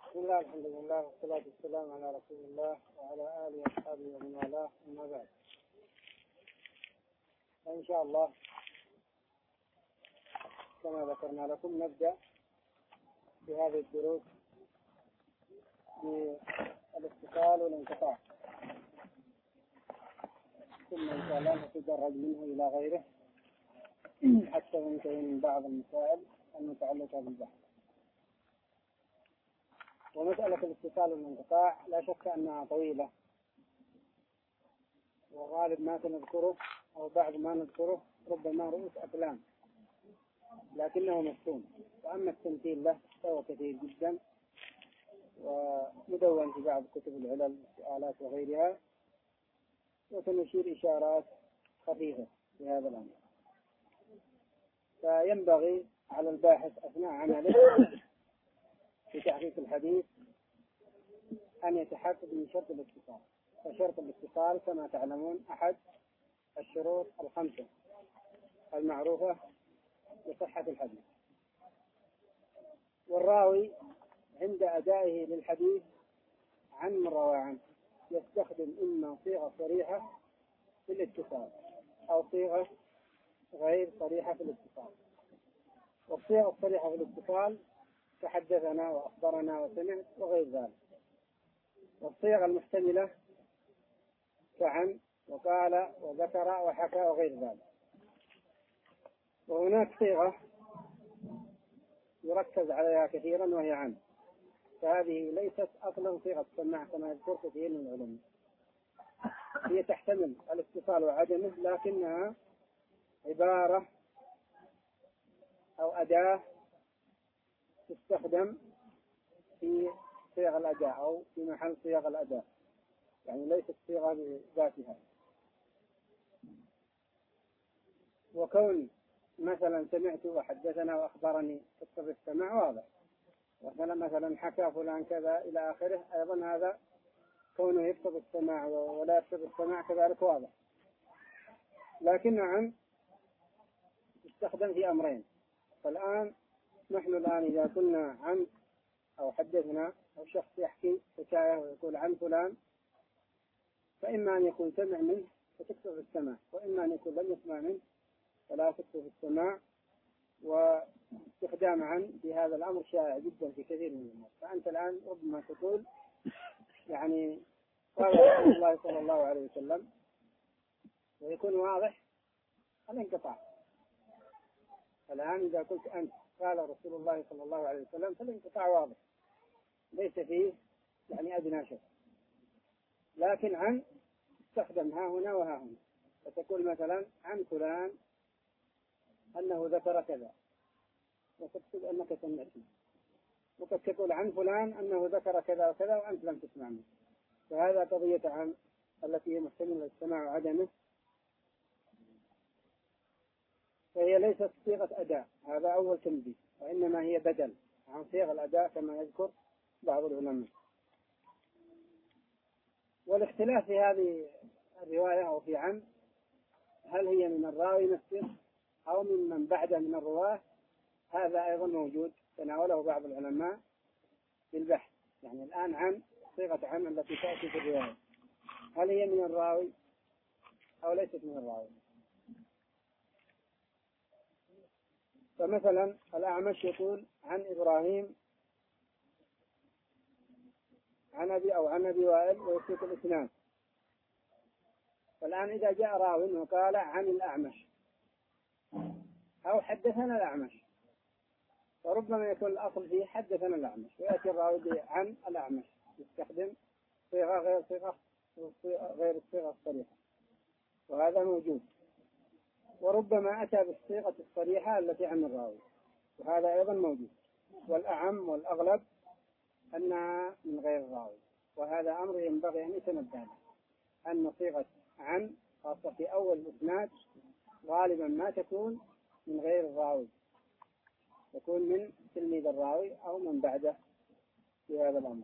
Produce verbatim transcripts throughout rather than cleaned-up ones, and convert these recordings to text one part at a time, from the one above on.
بسم الله الحمد لله والصلاة والسلام على رسول الله وعلى آله وأصحابه ومن والاه، أما بعد. فإن شاء الله كما ذكرنا لكم نبدأ في هذه الدروس بالاتصال والانقطاع، ثم إن شاء الله نتدرج منه إلى غيره حتى ننتهي من بعض المسائل المتعلقة بالبحث. ومسألة الاتصال والانقطاع لا شك أنها طويلة، وغالب ما سنذكره أو بعض ما نذكره ربما رؤوس أقلام، لكنه مفهوم. وأما التمثيل له فهو كثير جدا، ومدون في بعض كتب العلل والسؤالات وغيرها، وسنشير إشارات خفيفة في هذا الأمر. فينبغي على الباحث أثناء عمله في تحقيق الحديث أن يتحقق من شرط الاتصال. فشرط الاتصال كما تعلمون أحد الشروط الخمسة المعروفة لصحة الحديث. والراوي عند أدائه للحديث عن من روى عنه يستخدم إما صيغة صريحة في الاتصال أو صيغة غير صريحة في الاتصال. والصيغة الصريحة في الاتصال تحدثنا وأخبرنا وسمعت وغير ذلك، والصيغة المحتملة كعن وقال وذكر وحكى وغير ذلك. وهناك صيغة يركز عليها كثيرا وهي عن، فهذه ليست أصلا صيغة السماع كما يذكر كثير من العلماء، هي تحتمل الاتصال وعدمه، لكنها عبارة أو أداة تستخدم في صيغ الأداء أو في محل صيغ الأداء، يعني ليست صيغة بذاتها. وكون مثلا سمعت وحدثنا وأخبرني تقتضي السماع واضح، مثلا مثلا حكى فلان كذا إلى آخره، أيضا هذا كونه يقتضي السماع ولا يقتضي السماع كذلك واضح. لكن عن تستخدم في أمرين. فالآن نحن الآن إذا قلنا عن أو حدثنا أو شخص يحكي حكاية ويقول عن فلان، فإما أن يكون سمع منه فتكتب السماع، وإما أن يكون لم يسمع منه فلا تكتب السماع. واستخدام عن في هذا الأمر شائع جدا في كثير من الأمور. فأنت الآن ربما تقول يعني قال رسول الله صلى الله عليه وسلم، ويكون واضح الانقطاع. الآن إذا قلت أنت قال رسول الله صلى الله عليه وسلم فالانقطاع واضح ليس فيه يعني أدنى شيء. لكن عن تستخدم ها هنا وها هنا، فتقول مثلا عن فلان أنه ذكر كذا، وتقصد أنك سمعته، وقد تقول عن فلان أنه ذكر كذا وكذا وأنت لم تسمع منه. فهذا قضية عن التي هي محتملة للسماع وعدمه، فهي ليست صيغة أداء، هذا أول تنبيه، وإنما هي بدل عن صيغ الأداء كما يذكر بعض العلماء. والاختلاف في هذه الرواية أو في عن هل هي من الراوي نفسه أو من من بعده من الرواة، هذا أيضا موجود تناوله بعض العلماء بالبحث. يعني الآن عن صيغة عن التي تأتي في الرواية هل هي من الراوي أو ليست من الراوي. فمثلا الأعمش يقول عن إبراهيم عن أبي أو عن أبي وائل ويسوق الإسناد. فالآن إذا جاء راوي وقال عن الأعمش أو حدثنا الأعمش، فربما يكون الأصل فيه حدثنا الأعمش، ويأتي الراوي عن الأعمش يستخدم صيغة غير صيغة غير الصيغة الصريحة، وهذا موجود. وربما أتى بالصيغة الصريحة التي عن الراوي، وهذا أيضا موجود. والأعم والأغلب أنها من غير الراوي، وهذا أمر ينبغي أن يتنبه له، أن صيغة عن خاصة في أول الإسناد غالبا ما تكون من غير الراوي، تكون من تلميذ الراوي أو من بعده في هذا الأمر.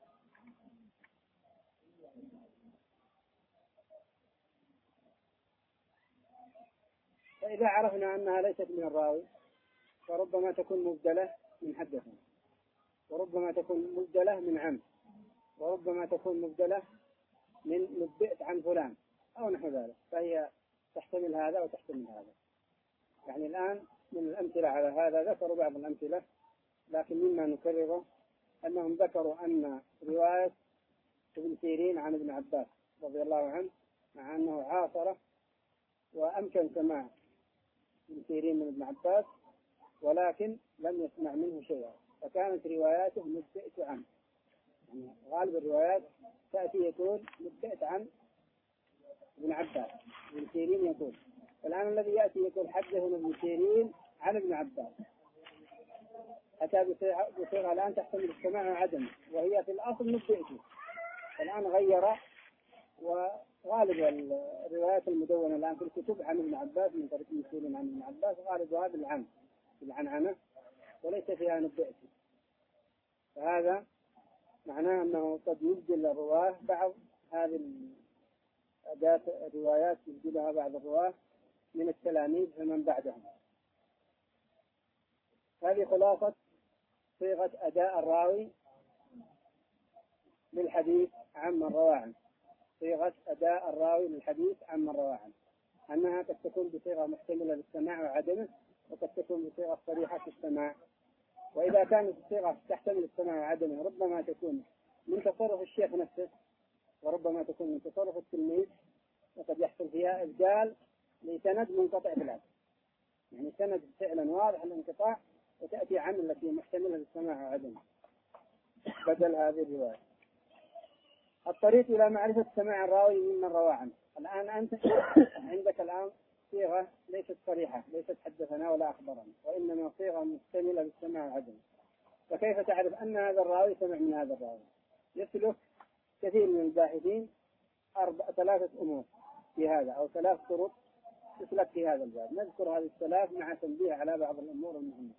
فإذا عرفنا أنها ليست من الراوي فربما تكون مبدلة من حدثنا، وربما تكون مبدلة من عم، وربما تكون مبدلة من نبئت عن فلان أو نحو ذلك، فهي تحتمل هذا وتحتمل هذا. يعني الآن من الأمثلة على هذا ذكروا بعض الأمثلة، لكن مما نكرره أنهم ذكروا أن رواية ابن سيرين عن ابن عباس رضي الله عنه، مع أنه عاصره وأمكن سماع ابن سيرين من ابن عباس، ولكن لم يسمع منه شيئا، فكانت رواياته نبئت عنه. يعني غالب الروايات تأتي يقول نبئت عن ابن عباس، ابن سيرين يقول. الآن الذي يأتي يقول حدثنا ابن سيرين عن ابن عباس، أتى بصيغة الآن تحتمل السماع وعدمه، وهي في الأصل نبئته. الآن غير، وغالب الروايات المدونة الآن في الكتب عن ابن عباس من طريق ابن سيرين عن ابن عباس غالبها بالعن بالعنعنة وليس فيها نبئته. فهذا معناه أنه قد يبدل الرواه بعض هذه الأداة الروايات يبدلها بعض الرواه من التلاميذ فمن بعدهم. هذه خلاصة صيغة أداء الراوي للحديث عمن روى عنه. صيغة أداء الراوي للحديث عمن روى عنه أنها قد تكون بصيغة محتملة للسماع وعدمه، وقد تكون بصيغة صريحة في السماع. وإذا كانت الصيغة تحتمل السماع وعدمه ربما تكون من تصرف الشيخ نفسه، وربما تكون من تصرف التلميذ، وقد يحصل فيها إبدال لسند منقطع بالعكس، يعني سند فعلا واضح الانقطاع وتأتي عن التي محتملة للسماع وعدمه بدل هذه الرواية. الطريق إلى معرفة سماع الراوي ممن روى عنه. الآن أنت عندك الآن صيغة ليست صريحة، ليست حدثنا ولا أخبرنا، وإنما صيغة محتملة للسماع وعدمه. فكيف تعرف أن هذا الراوي سمع من هذا الراوي؟ يسلك كثير من الباحثين أربع ثلاثة أمور في هذا، أو ثلاث طرق تسلك في هذا الباب. نذكر هذه الثلاث مع تنبيه على بعض الأمور المهمة.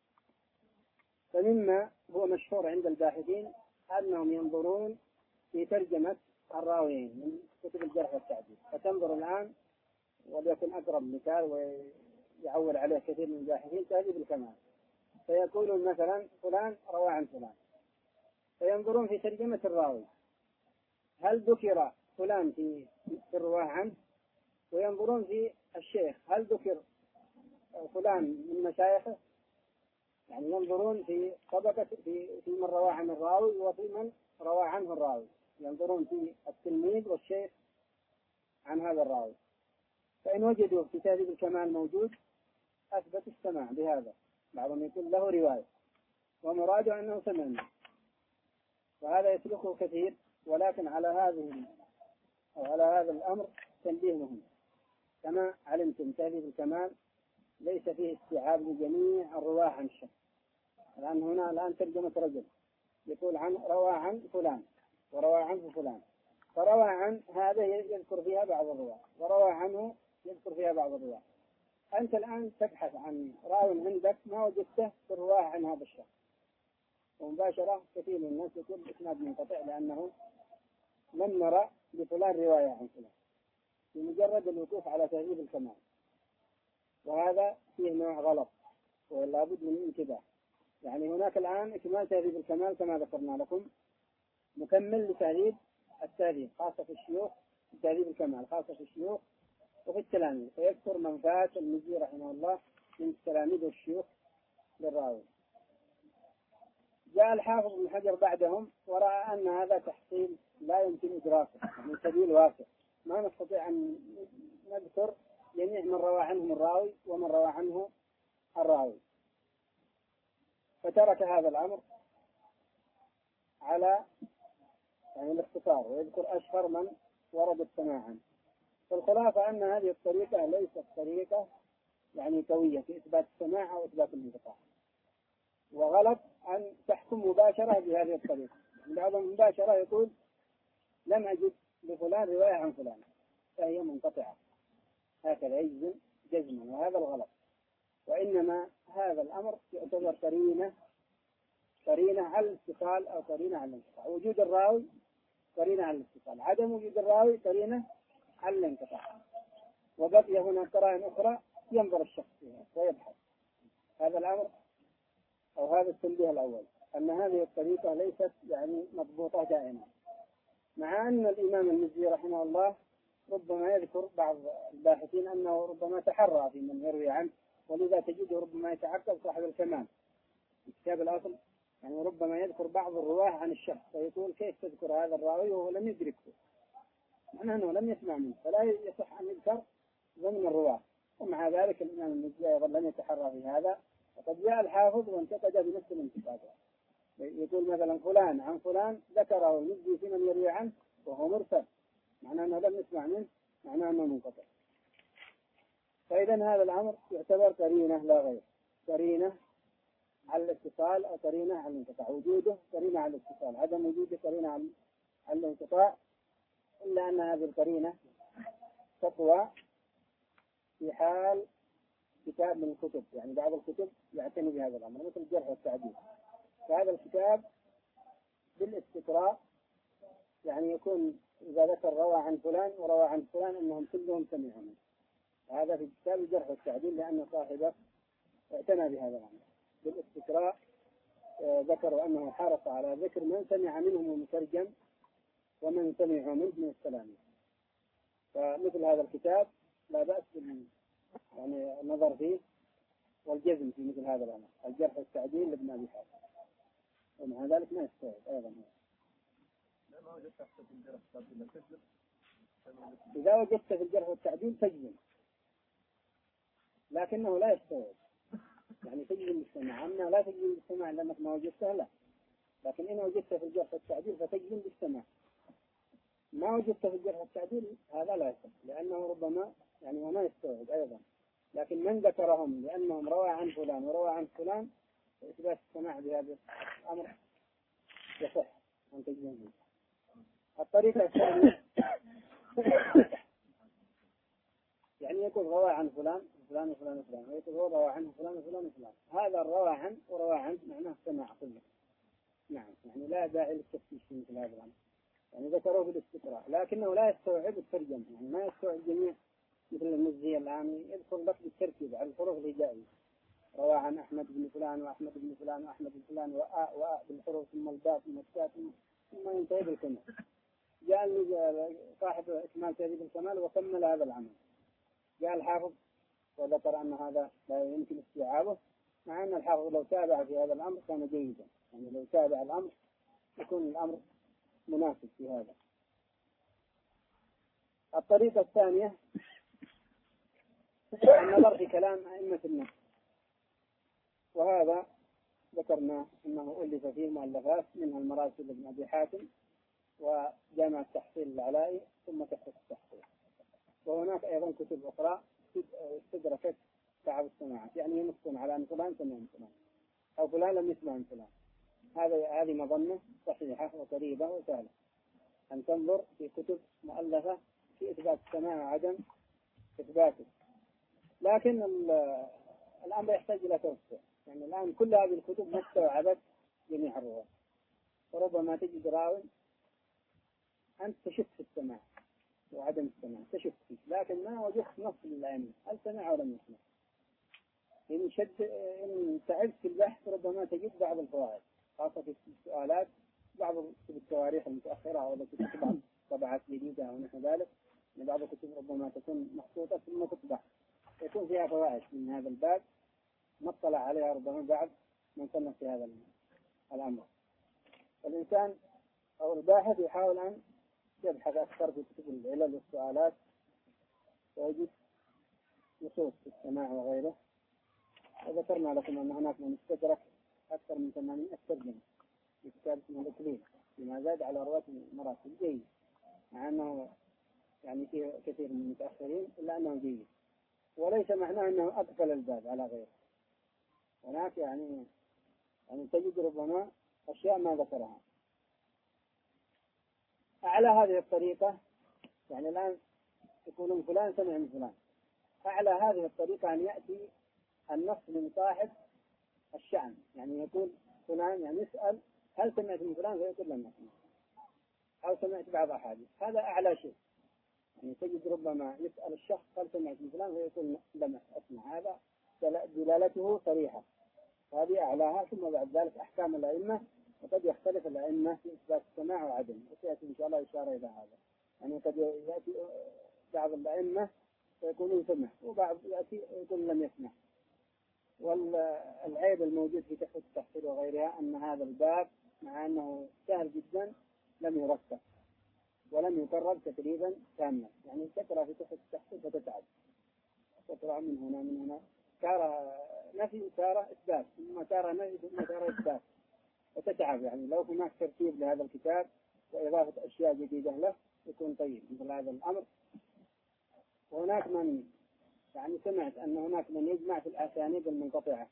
فمما هو مشهور عند الباحثين أنهم ينظرون في ترجمة الراويين من كتب الجرح والتعديل. فتنظر الآن، وليكن أقرب مثال ويعول عليه كثير من الباحثين، تهذيب الكمال، فيقولون مثلا فلان روى عن فلان، فينظرون في ترجمة الراوي هل ذكر فلان في في الرواه عنه، وينظرون في الشيخ هل ذكر فلان من مشايخه، يعني ينظرون في طبقة في في من روى عن الراوي وفي من روى عنه الراوي، ينظرون في التلميذ والشيخ عن هذا الراوي. فإن وجدوا في تهذيب الكمال موجود أثبت السماع بهذا. بعضهم يقول له رواية ومراده أنه سمع منه، وهذا يسلكه كثير. ولكن على هذه أو على هذا الأمر تنبيه مهم. كما علمتم تهذيب الكمال ليس فيه استيعاب لجميع الرواة عن الشخص. الآن هنا الآن ترجمة رجل يقول عن روى عن فلان وروى عنه فلان، فروى عن هذا يذكر فيها بعض الرواة، وروى عنه يذكر فيها بعض الرواة. أنت الآن تبحث عن راوي عندك ما وجدته في الرواة عن هذا الشخص، ومباشرة كثير من الناس يقول إسناد منقطع لأنه لم نرى لفلان رواية عن فلان، بمجرد الوقوف على تهذيب الكمال. وهذا فيه نوع غلط ولا بد من انتباه. يعني هناك الآن إكمال تهذيب الكمال كما ذكرنا لكم، مكمل لتهذيب التهذيب خاصة في الشيوخ، تهذيب الكمال خاصة في الشيوخ وفي التلاميذ. فيذكر من فات المزي رحمه الله من التلاميذ والشيوخ للراوي. جاء الحافظ بن حجر بعدهم ورأى أن هذا تحصيل لا يمكن إدراكه، يعني سبيل واسع، ما نستطيع أن نذكر جميع من روى عنهم الراوي ومن روى عنه الراوي، فترك هذا الأمر على يعني الاختصار ويذكر أشهر من ورد السماع عنه. فالخلاصة أن هذه الطريقة ليست طريقة يعني قوية في إثبات السماع أو إثبات الانقطاع، وغلط أن تحكم مباشرة بهذه الطريقة. بعضهم مباشرة يقول لم أجد لفلان رواية عن فلان فهي منقطعة، هكذا يجزم جزما، وهذا الغلط. وإنما هذا الأمر يعتبر قرينة قرينة على الاتصال أو قرينة على الانقطاع. وجود الراوي قرينة على الاتصال، عدم وجود الراوي قرينة على الانقطاع. وبقي هنا قرائن أخرى ينظر الشخص فيها ويبحث. هذا الأمر أو هذا التنبيه الأول. أن هذه الطريقة ليست يعني مضبوطة دائما، مع أن الإمام المزي رحمه الله ربما يذكر بعض الباحثين أنه ربما تحرى في من يروي عنه، ولذا تجده ربما يتعقب صاحب الكمال في كتاب الأصل، يعني ربما يذكر بعض الرواه عن الشخص ويقول كيف تذكر هذا الراوي وهو لم يدركه، معناه أنه لم يسمع منه، فلا يصح أن يذكر ضمن الرواه. ومع ذلك الإمام المزي أيضا لم يتحرى في هذا، وقد جاء الحافظ وانتقد بنفس الانتقاد، يقول مثلا فلان عن فلان ذكره المزي في من يروي عنه وهو مرسل، معناه أنه لم يسمع منه، معناه أنه منقطع. فإذا هذا الأمر يعتبر قرينة لا غير، قرينة على الاتصال أو قرينة على الانقطاع، وجوده قرينة على الاتصال، عدم وجوده قرينة على الانقطاع، إلا أن هذه القرينة تقوى في حال كتاب من الكتب، يعني بعض الكتب يعتني بهذا الأمر مثل الجرح والتعديل، فهذا الكتاب بالاستقراء يعني يكون إذا ذكر روى عن فلان وروى عن فلان أنهم كلهم سمعوا منه، هذا في كتاب الجرح والتعديل، لأن صاحبه اعتنى بهذا الأمر بالاستقراء، ذكروا أنه حرص على ذكر من سمع منهم ومترجم ومن سمعوا منه من السلام. فمثل هذا الكتاب لا بأس بال يعني النظر فيه والجزم في مثل هذا الأمر، الجرح والتعديل لابن أبي حاتم، ومع ذلك ما يستوعب أيضا. إذا وجدت في الجرح والتعديل تجزم، لكنه لا يستوعب، يعني تجزم بالسماع، أما لا تجزم بالسماع لأنك ما وجدته لا، لكن إن وجدت في الجرح والتعديل فتجزم بالسماع. ما وجدت في الجرح والتعديل هذا لا يصح، لأنه ربما يعني وما يستوعب أيضا، لكن من ذكرهم لأنهم روى عن فلان وروى عن فلان إثبات السماع بهذا الأمر يصح أن تجزم به. الطريقة الثانية يعني يقول روى عن فلان فلان وفلان وفلان، ويقول هو روى عنه فلان وفلان وفلان، هذا الروى عن وروى عن معناه سماع كله. نعم، يعني لا داعي للتفتيش في مثل هذا الأمر، يعني ذكروه بالاستقراء لكنه لا يستوعب الترجمة، يعني ما يستوعب جميع مثل المزي الآن يذكر لك بالتركيب على الحروف الهجائية، روى عن أحمد بن فلان وأحمد بن فلان وأحمد بن فلان وآ وآ بالحروف ثم الباء ثم التاء ثم ينتهي بالكمال. جاء صاحب إكمال تهذيب الكمال وكمل هذا العمل، جاء الحافظ وذكر أن هذا لا يمكن استيعابه، مع أن الحافظ لو تابع في هذا الأمر كان جيدا، يعني لو تابع الأمر يكون الأمر مناسب في هذا. الطريقة الثانية النظر في كلام أئمة النحو، وهذا ذكرنا أنه ألف فيه مؤلفات منها المراسل لابن أبي حاتم وجامع التحصيل العلائي ثم تحقيق التحصيل، وهناك أيضا كتب أخرى استدركت تعب السماعات، يعني ينصون على أن فلان سمع من فلان أو فلان لم يسمع من فلان. هذا هذه مظنة صحيحة وقريبة وسهلة أن تنظر في كتب مؤلفة في إثبات السماع وعدم إثباته، لكن الأمر يحتاج إلى توسع، يعني الآن كل هذه الكتب ما استوعبت جميع الرواة، وربما تجد راوي أنت تشك في السماع وعدم السماع، تشك فيه لكن ما وجدت نص للأئمة هل سمع أو لم يسمع. إن شد إن تعبت في البحث ربما تجد بعض الفوائد، خاصة في السؤالات، بعض كتب التواريخ المتأخرة أو التي تطبع طبعات جديدة أو نحو ذلك، من بعض الكتب ربما تكون مخطوطة ثم تطبع، يكون فيها فوائد من هذا الباب ما اطلع عليها ربما بعد من صنف في هذا الأمر. الإنسان أو الباحث يحاول أن يبحث أكثر في كتب العلل والسؤالات ويجد نصوص في السماع وغيره، وذكرنا لكم أن هناك من استدرك أكثر من ثمانين ترجمة في كتاب اسمه الإكليل فيما زاد على رواة المراسل جيد، مع أنه يعني فيه كثير من المتأخرين إلا أنه جيد، وليس معناه أنه أقفل الباب على غيره. هناك يعني يعني تجد ربما أشياء ما ذكرها. أعلى هذه الطريقة يعني الآن يقولون فلان سمع من فلان، أعلى هذه الطريقة أن يأتي النص من صاحب الشأن، يعني يقول فلان يعني يسأل هل سمعت من فلان فيقول لم أسمع أو سمعت بعض أحاديث، هذا أعلى شيء. يعني تجد ربما يسأل الشخص هل سمعت من فلان فيقول لم أسمع، هذا دلالته صريحة، هذه أعلاها. ثم بعد ذلك أحكام الأئمة، وقد يختلف الأئمة في إثبات السماع وعدمه، وسيأتي إن شاء الله إشارة إلى هذا. يعني قد يأتي بعض الأئمة فيقولون سمع، وبعض يأتي يقول لم يسمع. والعيب الموجود في تحفة التحصيل وغيرها أن هذا الباب مع أنه سهل جدا لم يرتب ولم يقرب تقريبا تاما. يعني تقرأ في تحفة التحصيل فتتعب، تقرأ من هنا من هنا، ترى نفي ترى إثبات، ثم ترى نفي ثم ترى إثبات، وتتعب. يعني لو هناك ترتيب لهذا الكتاب وإضافة أشياء جديدة له يكون طيب مثل هذا الأمر. وهناك من يعني سمعت أن هناك من يجمع في الأسانيد المنقطعة،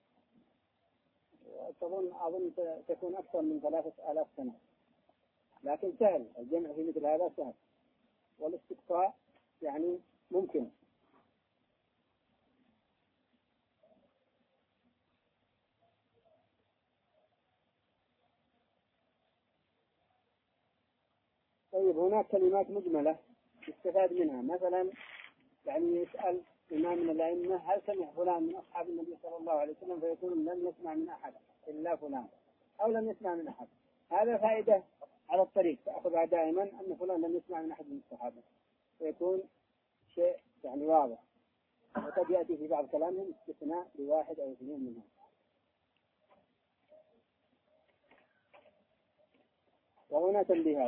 وأظن أظن تكون أكثر من ثلاثة آلاف سنة، لكن سهل الجمع في مثل هذا سهل، والاستقصاء يعني ممكن. طيب هناك كلمات مجملة يستفاد منها، مثلا يعني يسأل إمام من الأئمة هل سمع فلان من أصحاب النبي صلى الله عليه وسلم، فيقول لم يسمع من أحد إلا فلان، أو لم يسمع من أحد. هذا فائدة على الطريق تأخذها دائما أن فلان لم يسمع من أحد من الصحابة، فيكون شيء يعني واضح. وقد يأتي في بعض كلامهم استثناء لواحد أو اثنين منهم. وهنا تنبيهات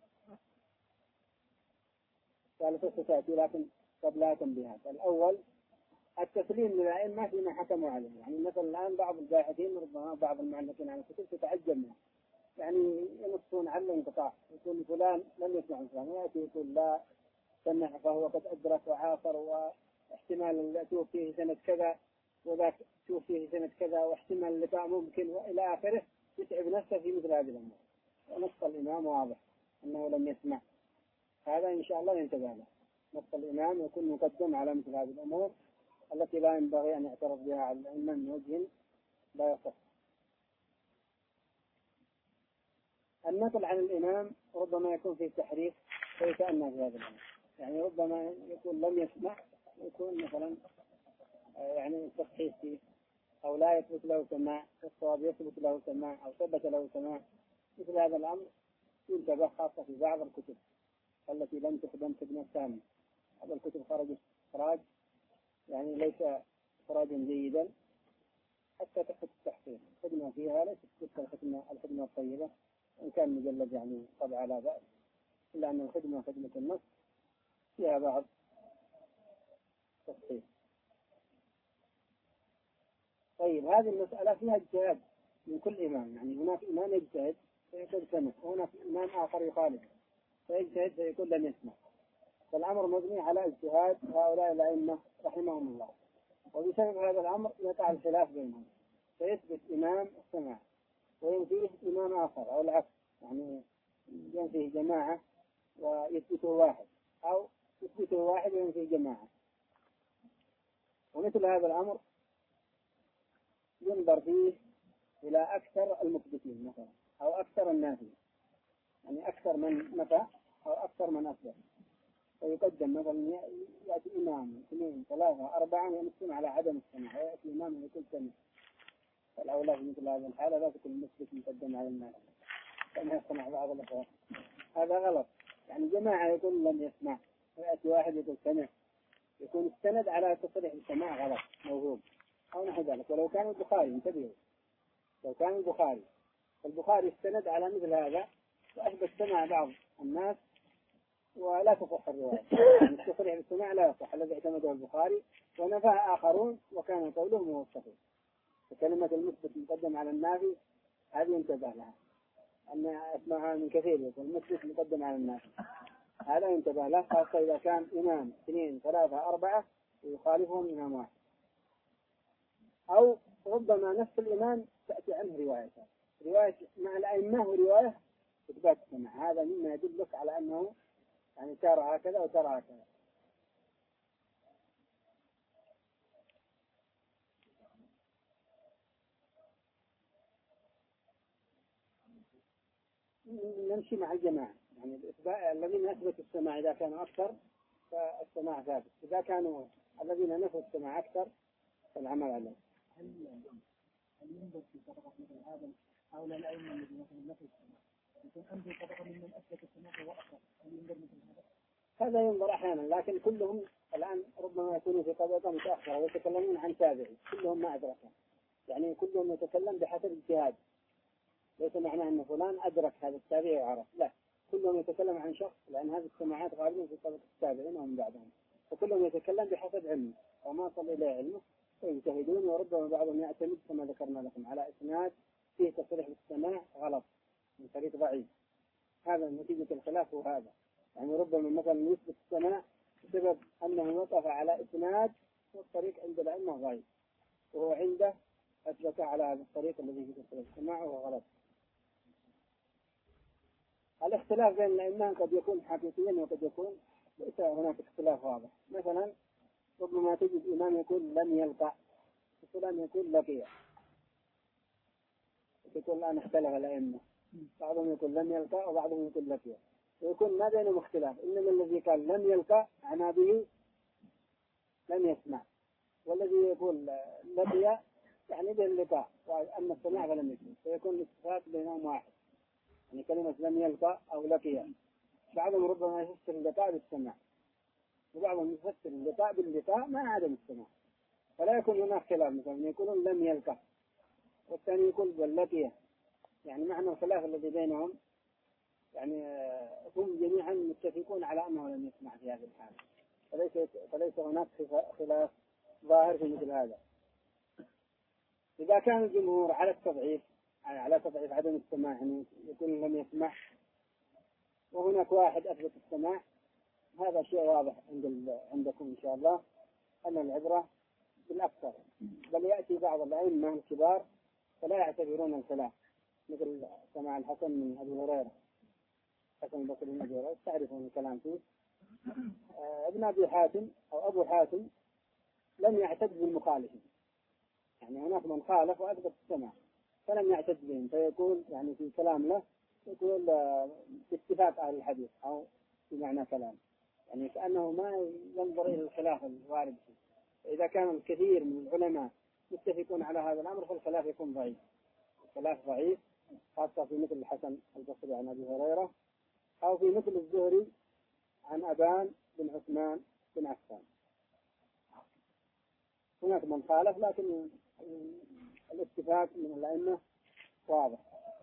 ثالثة ستأتي لكن قبلها تنبيهات. الأول التسليم للأئمة فيما حكموا عليه. يعني مثلا الآن بعض الباحثين ربما بعض المعلقين على الكتب تتعجب منه، يعني ينصون على الانقطاع، يقول فلان لم يسمع فلان، ويأتي يقول لا سمع فهو قد أدرك وعاصر، واحتمال توفيه سنة كذا وذاك توفيه سنة كذا، واحتمال اللقاء ممكن، وإلى آخره. يتعب نفسه في مثل هذه الأمور. ونص الإمام واضح أنه لم يسمع، هذا إن شاء الله ينتبه له. نص الإمام يكون مقدم على مثل هذه الأمور التي لا ينبغي أن يعترف بها على الأئمة من وجه لا يصح. النقل عن الإمام ربما يكون فيه تحريف فيتأنى في هذا الأمر. يعني ربما يكون لم يسمع، يكون مثلا يعني تصحيح فيه، أو لا يثبت له سماع، الصواب يثبت له سماع أو ثبت له سماع. مثل هذا الأمر ينتبه، خاصة في بعض الكتب التي لم تخدم خدمة تامة. هذا الكتب خرجت إخراج يعني ليس إخراجا جيدا، حتى تحت التحقيق خدمة فيها ليست تلك الخدمة الخدمة الطيبة، إن كان مجلد يعني طبعا لا بأس، إلا أن الخدمة خدمة النص فيها بعض تصحيح. طيب هذه المسألة فيها اجتهاد من كل إمام. يعني هناك إمام يجتهد فيقول سمع، وهناك إمام آخر يخالف فيجتهد فيقول لم يسمع. فالأمر مبني على اجتهاد هؤلاء الأئمة رحمهم الله، وبسبب هذا الأمر يقع الخلاف بينهم، فيثبت إمام السماع وينفيه إمام آخر، أو العكس، يعني ينفيه جماعة ويثبته واحد، أو يثبته واحد وينفيه جماعة. ومثل هذا الأمر ينظر فيه إلى أكثر المثبتين مثلا، أو أكثر النافين، يعني أكثر من نفى أو أكثر من أثبت، فيقدم مثلا يأتي إمام اثنين ثلاثة أربعة ينصون على عدم السماع، ويأتي إمام يقول سمع. فالأولى في مثل هذه الحالة لا تكون المثبت مقدم على الناس كما يصنع بعض الأخوات. هذا غلط. يعني جماعة يقول لم يسمع، ويأتي واحد يقول سمع، يكون السند على تصريح السماع غلط موهوم أو نحو ذلك. ولو كان البخاري، انتبهوا، لو كان البخاري البخاري استند على مثل هذا وأثبت سماع بعض الناس ولا تصح الرواية، يعني التصريح بالسماع لا يصح الذي اعتمده البخاري، ونفاه آخرون وكان قولهم هو الصحيح. فكلمة المثبت مقدم على النافي هذه انتبه لها، أن اسمها من كثير يقول المثبت مقدم على النافي، هذا ينتبه له، خاصة إذا كان إمام اثنين ثلاثة أربعة ويخالفهم إمام واحد، أو ربما نفس الإمام تأتي عنه رواية رواية مع الأئمة ورواية إثبات السماع. هذا مما يدلك على أنه يعني ترى هكذا وترى هكذا. نمشي مع الجماعة، يعني الذين أثبتوا السماع إذا كانوا أكثر فالسماع ثابت، إذا كانوا الذين نفوا السماع أكثر فالعمل عليه. هل ينظر في طبقة مثل هذا أو لا الأئمة الذي مثلا نفي السماع يكون أنزل طبقة ممن أثبت السماع وهو أقرب هل ينظر مثل هذا؟ هذا ينظر أحيانا، لكن كلهم الآن ربما يكونوا في طبقة متأخرة ويتكلمون عن تابعي، كلهم ما أدركهم، يعني كلهم يتكلم بحسب اجتهاد، ليس معناه أن فلان أدرك هذا التابعي وعرف، لا، كلهم يتكلم عن شخص، لأن هذه السماعات غالبا في طبقة التابعين ومن بعدهم، فكلهم يتكلم بحسب علمه وما صل إليه علمه ويجتهدون، وربما بعضهم يعتمد كما ذكرنا لكم على إسناد فيه تصريح بالسماع غلط من طريق ضعيف. هذا نتيجة الخلاف وهذا، يعني ربما مثلا يثبت السماع بسبب أنه وقف على إسناد والطريق عند الأئمة ضعيف، وهو عنده أثبت على هذا الطريق الذي فيه تصريح السماع وهو غلط. الاختلاف بين الأئمة قد يكون حقيقيا وقد يكون ليس هناك اختلاف واضح. مثلا ربما تجد إمام يقول لم يلقى وفلان يقول لقي، يقول الآن اختلف الأئمة، بعضهم يقول لم يلقى وبعضهم يقول لقي، ويكون ما بينهم اختلاف، إنما الذي قال لم يلقى عنا به لم يسمع، والذي يقول لقي يعني به اللقاء، وأما السماع فلم يسمع، فيكون الاتفاق بينهم واحد، يعني كلمة لم يلقى أو لقي. بعضهم ربما يفسر اللقاء بالسماع وبعضهم يفسر اللقاء باللقاء مع عدم السماع، فلا يكون هناك خلاف، مثلا يقولون لم يلقى والثاني يقول باللقي، يعني معنى الخلاف الذي بينهم يعني هم جميعا متفقون على أنه لم يسمع في هذه الحالة، فليس فليس هناك خلاف ظاهر في مثل هذا. إذا كان الجمهور على التضعيف على تضعيف عدم السماع، يعني يقول لم يسمع وهناك واحد أثبت السماع، هذا شيء واضح عند عندكم إن شاء الله أن العبرة بالأكثر، بل يأتي بعض الأئمة الكبار فلا يعتبرون الخلاف، مثل سماع الحسن من أبي هريرة، حسن البصري من أبي هريرة تعرفون الكلام فيه. آه ابن أبي حاتم أو أبو حاتم لم يعتد بالمخالفين، يعني هناك من خالف وأثبت السماع فلم يعتد بهم، فيقول يعني في كلام له يقول باتفاق أهل الحديث أو بمعنى كلام، يعني كأنه ما ينظر إلى الخلاف الوارد فيه. إذا كان الكثير من العلماء متفقون على هذا الأمر فالخلاف يكون ضعيف، الخلاف ضعيف، خاصة في مثل الحسن البصري عن أبي هريرة أو في مثل الزهري عن أبان بن عثمان بن عفان. هناك من خالف لكن الاتفاق من الأئمة واضح.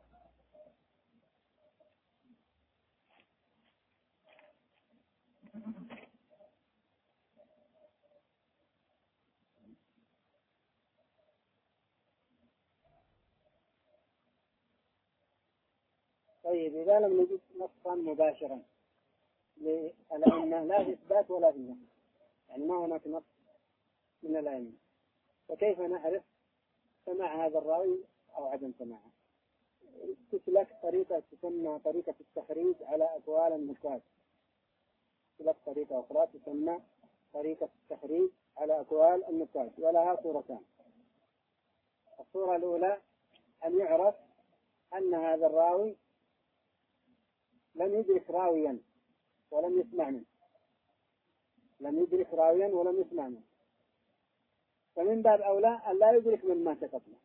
طيب إذا لم نجد نصا مباشرا للأئمة لا في إثبات ولا في نفي، يعني ما هناك نص من الأئمة، فكيف نعرف سماع هذا الراوي أو عدم سماعه؟ تسلك طريقة تسمى طريقة التخريج على أقوال النقاد، تسلك طريقة أخرى تسمى طريقة التخريج على أقوال النقاد، ولها صورتان. الصورة الأولى أن يعرف أن هذا الراوي لم يدرك راويا ولم يسمع منه، لم يدرك راويا ولم يسمع منه، فمن باب أولى أن لا يدرك من مات قبله،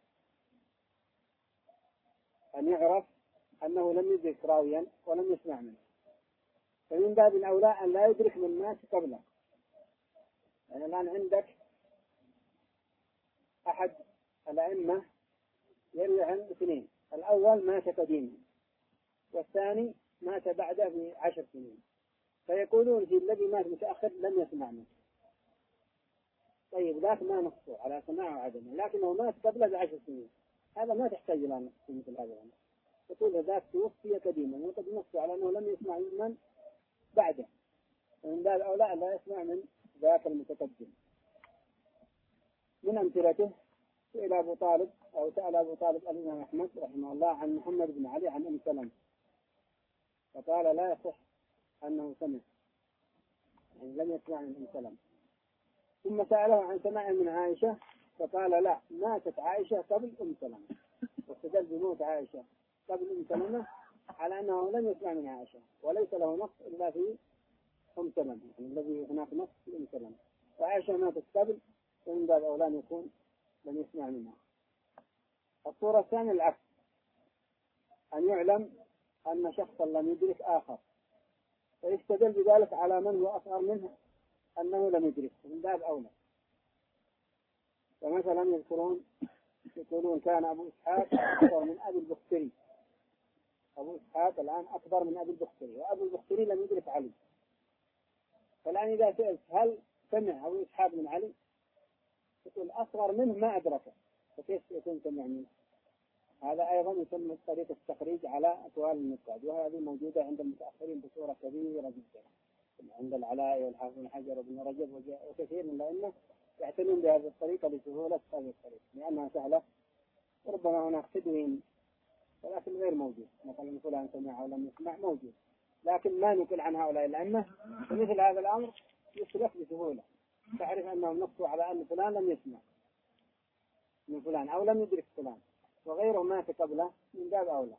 أن يعرف أنه لم يدرك راويا ولم يسمع منه، فمن باب الأولى أن لا يدرك من مات قبله. يعني الآن عندك أحد الأئمة يروي عن اثنين، الأول مات قديما والثاني مات بعده بعشر سنين، فيقولون في الذي مات متأخر لم يسمع منه. طيب ذاك ما نقصه على سماعه وعدمه، لكنه مات قبله بعشر سنين، هذا ما تحتاج إلى نقص في مثل هذا الأمر، تقول ذاك توفي قديما وقد نقصه على أنه لم يسمع من بعده، ومن باب أولى لا يسمع من ذاك المتقدم. من أمثلته سئل أبو طالب أو سأل أبو طالب الإمام أحمد رحمه الله عن محمد بن علي عن أم سلمة، فقال لا يصح أنه سمع، يعني لم يسمع من أم سلمة. ثم سأله عن سماع من عائشة فقال لا، ماتت عائشة قبل أم سلمة، واستدل بموت عائشة قبل أم سلمة على أنه لم يسمع من عائشة، وليس له نص إلا في أم سلمة، يعني الذي هناك نص في أم سلمة، وعائشة ماتت قبل، ومن باب أولى يكون لم يسمع منها. الصورة الثانية العكس، أن يعلم أن شخصا لم يدرك آخر فيستدل بذلك على من هو أصغر منه أنه لم يدرك من باب أولى. فمثلا يذكرون يقولون كان أبو إسحاق أكبر من أبي البختري، أبو إسحاق الآن أكبر من أبي البختري، وأبو البختري لم يدرك علي. فالآن إذا سألت هل سمع أبو إسحاق من علي؟ يقول أصغر منه ما أدركه، فكيف يكون سمع منه؟ هذا أيضا يسمى طريقة التخريج على أقوال النقاد، وهذه موجودة عند المتأخرين بصورة كبيرة جدا، عند العلاء والحافظ بن حجر وابن رجب وكثير من الأئمة يعتنون بهذه الطريقة لسهولة هذه الطريقة لأنها سهلة. وربما هناك تدوين ولكن غير موجود، مثلا فلان سمع أو لم يسمع موجود، لكن ما نقل عن هؤلاء الأئمة. فمثل هذا الأمر يسلك بسهولة، تعرف أنهم نصوا على أن فلان لم يسمع من فلان أو لم يدرك فلان، وغيره مات قبله من باب أولى.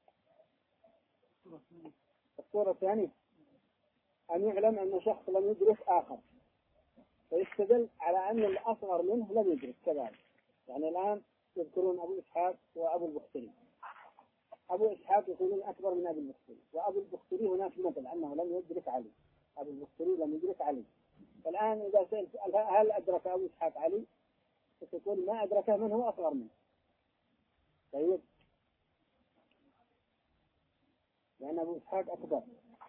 الصورة الثانية أن يعلم أن شخص لم يدرك آخر فيستدل على أن الأصغر منه لم يدرك كذلك. يعني الآن يذكرون أبو إسحاق وأبو البختري، أبو إسحاق يقولون أكبر من أبو البختري، وأبو البختري هناك مثل أنه لم يدرك علي، أبو البختري لم يدرك علي. فالآن إذا سألت هل أدرك أبو إسحاق علي؟ فتقول ما أدركه من هو أصغر منه. طيب، لأن أبو إسحاق أكبر.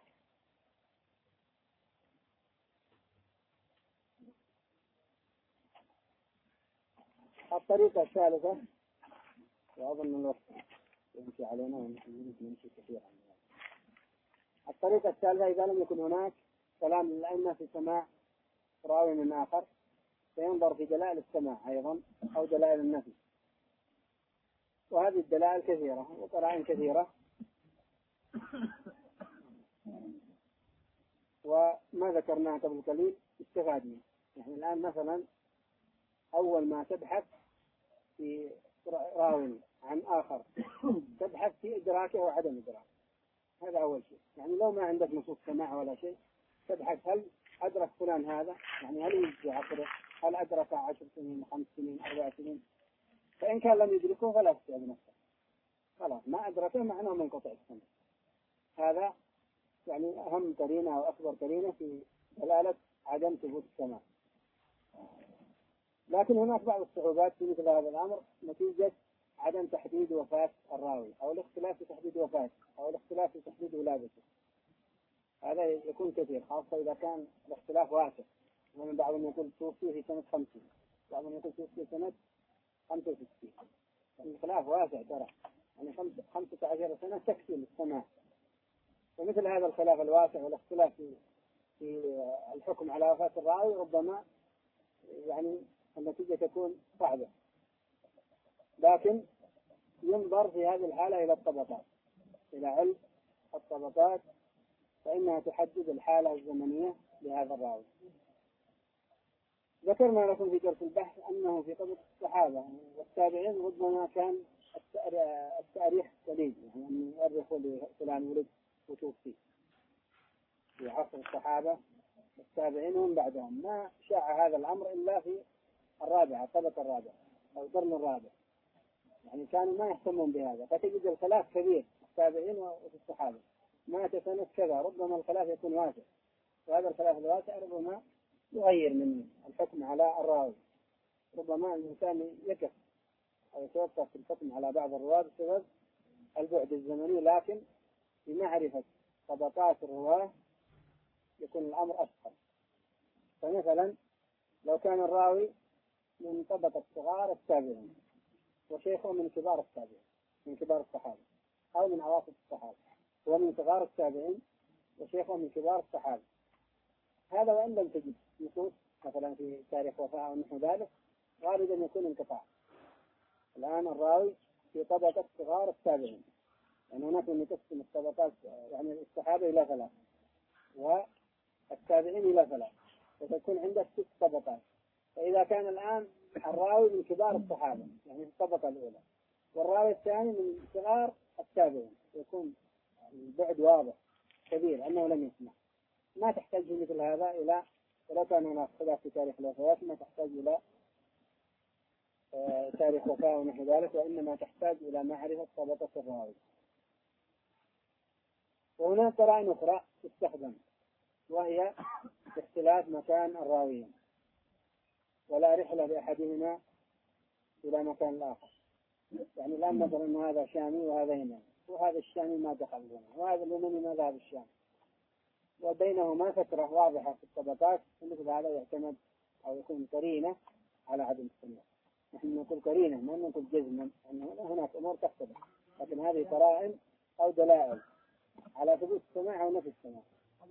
الطريقة الثالثة، وأظن الوقت يمشي علينا ونمشي كثيرا. الطريقة الثالثة إذا لم يكن هناك كلام للأئمة في سماع راوي من آخر فينظر في دلائل السماع أيضا أو دلائل النفي، وهذه الدلائل كثيرة وقرائن كثيرة. وما ذكرناه قبل قليل استفادنا. يعني الآن مثلا أول ما تبحث في راوي عن آخر تبحث في إدراكه وعدم إدراكه، هذا أول شيء. يعني لو ما عندك نصوص سماع ولا شيء تبحث هل أدرك فلان هذا، يعني هل يجي عقله، هل أدرك عشر سنين خمس سنين أربع سنين. فإن كان لم يدركه فلا تسأل نفسه، خلاص ما أدركه معناه منقطع السنة. هذا يعني أهم قرينة وأكبر قرينة في دلالة عدم ثبوت السماع. لكن هناك بعض الصعوبات في مثل هذا الأمر نتيجة عدم تحديد وفاة الراوي أو الاختلاف في تحديد وفاته أو الاختلاف في تحديد ولادته. هذا يكون كثير، خاصة إذا كان الاختلاف واسع. ومن بعضهم يقول توفي في سنة خمسين، بعضهم يقول توفي في سنة خمسة وستين. الخلاف واسع ترى، يعني خمسة عشر سنة تكفي للسماع. ومثل هذا الخلاف الواسع والاختلاف في في الحكم على وفاة الراوي ربما يعني النتيجة تكون صعبة. لكن ينظر في هذه الحالة إلى الطبقات، إلى علم الطبقات، فإنها تحدد الحالة الزمنية لهذا الراوي. ذكرنا لكم في درس البحث أنه في طبقة الصحابة والتابعين ربما كان التاريخ قليل، يعني أن يؤرخوا لفلان ولد وتوفي. في عصر الصحابة والتابعين ومن بعدهم ما شاع هذا الأمر إلا في الرابعة، الطبقة الرابعة أو القرن الرابع، يعني كانوا ما يهتمون بهذا. فتجد الخلاف كبير في التابعين وفي الصحابة، مات سنة كذا، ربما الخلاف يكون واسع، وهذا الخلاف الواسع ربما يغير من الحكم على الراوي. ربما الإنسان يقف أو يتوقف في الحكم على بعض الرواة بسبب البعد الزمني، لكن بمعرفة طبقات الرواة يكون الأمر أسهل. فمثلا لو كان الراوي من طبقة صغار التابعين وشيخه من كبار التابعين من كبار الصحابة، أو من أواسط الصحابة ومن صغار التابعين وشيخه من كبار الصحابة، هذا وإن لم تجد نصوص مثلا في تاريخ وفاة أو نحو ذلك غالبا يكون انقطاع. الآن الراوي في طبقة صغار التابعين، يعني هناك من يقسم الطبقات يعني الصحابة إلى ثلاث والتابعين إلى ثلاث، فتكون عندك ست طبقات. فإذا كان الآن الراوي من كبار الصحابة يعني في الطبقة الأولى، والراوي الثاني من صغار التابعين، يكون البعد واضح كبير أنه لم يسمع. ما تحتاج مثل هذا إلى، ولو كان هناك خلاف في تاريخ الوفيات ما تحتاج إلى تاريخ وفاة ونحو ذلك، وإنما تحتاج إلى معرفة طبقة الراوي. وهناك قرائن أخرى تستخدم، وهي اختلاف مكان الراويين، ولا رحلة لأحدهما إلى مكان الآخر. يعني الآن مثلا أن هذا شامي وهذا يمني، وهذا الشامي ما دخل هنا، وهذا اليمني ما ذهب الشام، وبينهما فترة واضحة في الطبقات، مثل هذا يعتمد أو يكون قرينة على عدم السماع. نحن نقول قرينة ما نقول جزما، أنه هناك أمور تختلف، لكن هذه قرائن أو دلائل على ثبوت السماع أو نفي السماع،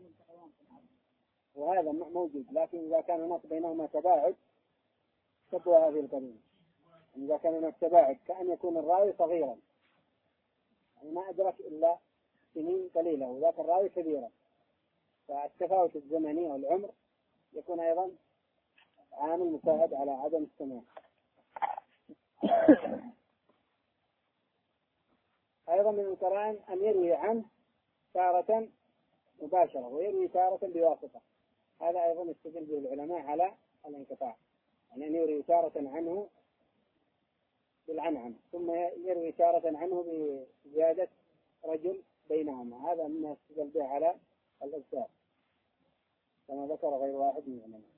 وهذا موجود. لكن إذا كان هناك بينهما تباعد تقوى هذه القرينة. إذا كان هناك تباعد كأن يكون الراوي صغيرا، يعني ما أدرك إلا سنين قليلة، وذاك الراوي كبيرا، فالتفاوت الزمني والعمر يكون أيضا عامل مساعد على عدم السماع. أيضا من القرائن أن يروي عنه تارة مباشرة ويروي تارة بواسطة، هذا أيضا يستدل به العلماء على الانقطاع، يعني أن يروي تارة عنه بالعنعن ثم يروي تارة عنه بزيادة رجل بينهما، هذا مما يستدل به على الإرسال كما ذكر غير واحد من العلماء.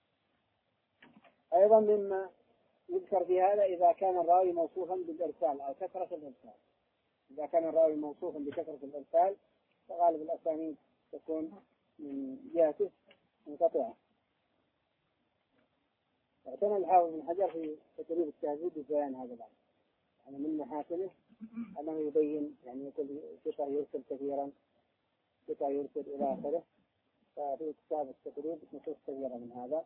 أيضا مما يذكر في هذا إذا كان الراوي موصوفا بالإرسال أو كثرة الإرسال. إذا كان الراوي موصوفا بكثرة الإرسال فغالب الأسانيد تكون من جهته منقطعة. اعتنى الحافظ بن حجر في تقريب التهذيب ببيان هذا الأمر، يعني من محاسنه أنه يبين، يعني يقول ثقة يرسل كثيرا، ثقة يرسل إلى آخره، ففي كتاب التقريب نصوص كثيرة من هذا.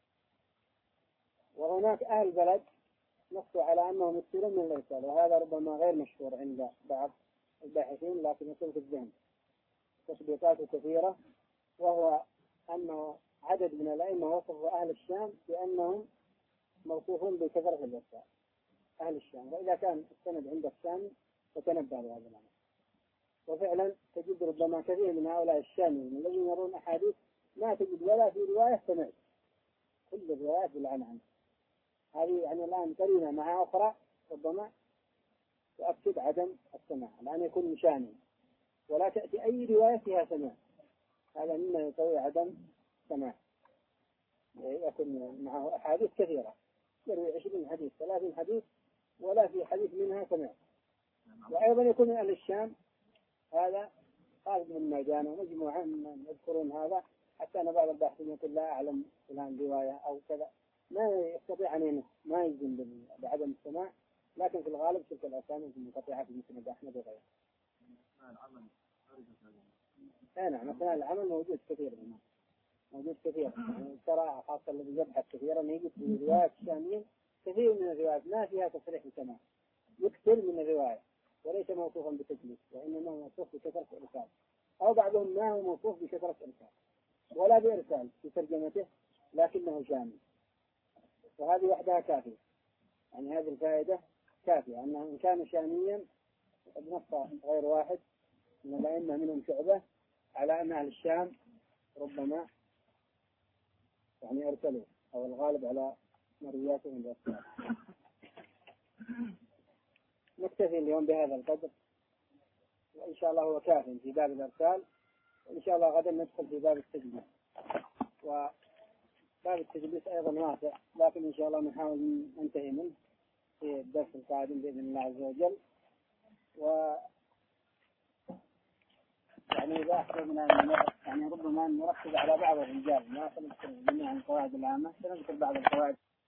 وهناك أهل بلد نصوا على أنهم يكثرون من الإرسال، وهذا ربما غير مشهور عند بعض الباحثين، لكن يكون في الذهن تثبيتات كثيرة، وهو أنه عدد من الأئمة وصفوا أهل الشام بأنهم موصوفون بكثرة الإرسال، أهل الشام، وإذا كان السند عند الشام فتنبه لهذا الأمر. وفعلا تجد ربما كثير من هؤلاء الشاميين الذين يرون أحاديث ما تجد ولا في رواية سمعت، كل الروايات بالعنعن. هذه يعني الآن قرينة مع أخرى ربما تؤكد عدم السماع، الآن يكون مشاني ولا تأتي أي رواية فيها سماع، هذا مما يقوي عدم السماع. يكون معه أحاديث كثيرة، يروي عشرين حديث ثلاثين حديث ولا في حديث منها سماع. وأيضا يكون من أهل الشام، هذا خالد بن ميدان ومجموعة من يذكرون هذا، حتى أن بعض الباحثين يقول لا أعلم فلان رواية أو كذا، ما يستطيع أن ما يجزم بعدم السماع، لكن في الغالب تلك الأسانيد المنقطعة في مسند أحمد وغيره. أي نعم، مثلا العمل موجود كثير منه، موجود كثير، يعني ترى خاصة الذي يبحث كثيرا يجد في روايات الشاميين كثير من الروايات ما فيها تصريح السماع، يكثر من الرواية وليس موصوفا بتدليس، وإنما موصوف بكثرة الإرسال، أو بعضهم ما هو موصوف بكثرة الإرسال ولا بإرسال في ترجمته لكنه شامي، وهذه وحدها كافية. يعني هذه الفائدة كافية، أنه إن كان شاميا قد نص غير واحد من الأئمة منهم شعبة على أن أهل الشام ربما يعني أرسلوا، أو الغالب على مروياتهم الأرسال. نكتفي اليوم بهذا القدر، وإن شاء الله هو كاف في باب الأرسال، وإن شاء الله غدا ندخل في باب التجليس. وباب التجليس أيضا واسع، لكن إن شاء الله نحاول ننتهي منه في الدرس القادم بإذن الله عز وجل. و يعني إذا أحببنا يعني ربما نركز على بعض الرجال، ما سنذكر جميع القواعد العامة، سنذكر بعض القواعد